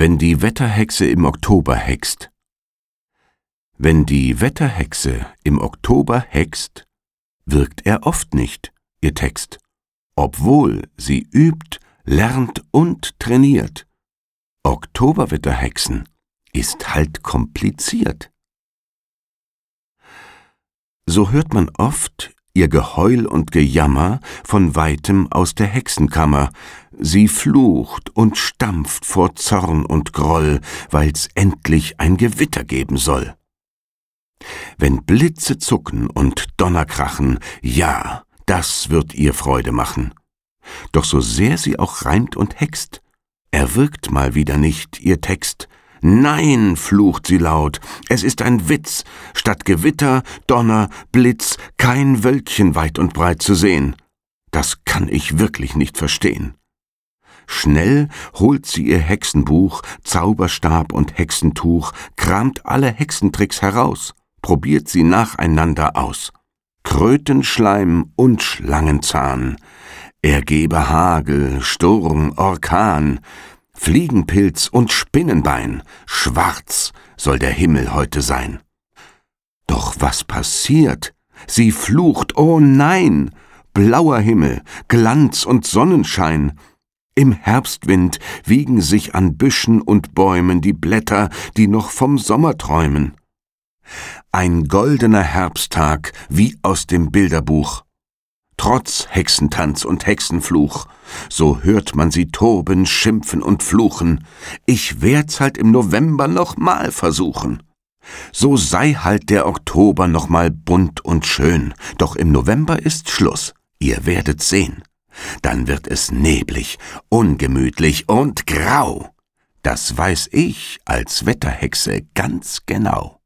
Wenn die Wetterhexe im Oktober hext. Wenn die Wetterhexe im Oktober hext, wirkt er oft nicht, ihr Text, obwohl sie übt, lernt und trainiert. Oktoberwetterhexen ist halt kompliziert. So hört man oft ihr Geheul und Gejammer von weitem aus der Hexenkammer. Sie flucht und stampft vor Zorn und Groll, weil's endlich ein Gewitter geben soll. Wenn Blitze zucken und Donner krachen, ja, das wird ihr Freude machen. Doch so sehr sie auch reimt und hext, er wirkt mal wieder nicht, ihr Text. »Nein«, flucht sie laut, »es ist ein Witz, statt Gewitter, Donner, Blitz, kein Wölkchen weit und breit zu sehen. Das kann ich wirklich nicht verstehen.« Schnell holt sie ihr Hexenbuch, Zauberstab und Hexentuch, kramt alle Hexentricks heraus, probiert sie nacheinander aus. Krötenschleim und Schlangenzahn, er gebe Hagel, Sturm, Orkan, Fliegenpilz und Spinnenbein, schwarz soll der Himmel heute sein. Doch was passiert? Sie flucht, oh nein! Blauer Himmel, Glanz und Sonnenschein. Im Herbstwind wiegen sich an Büschen und Bäumen die Blätter, die noch vom Sommer träumen. Ein goldener Herbsttag wie aus dem Bilderbuch. Trotz Hexentanz und Hexenfluch, so hört man sie toben, schimpfen und fluchen. Ich werd's halt im November noch mal versuchen. So sei halt der Oktober noch mal bunt und schön, doch im November ist Schluss, ihr werdet sehen. Dann wird es neblig, ungemütlich und grau. Das weiß ich als Wetterhexe ganz genau.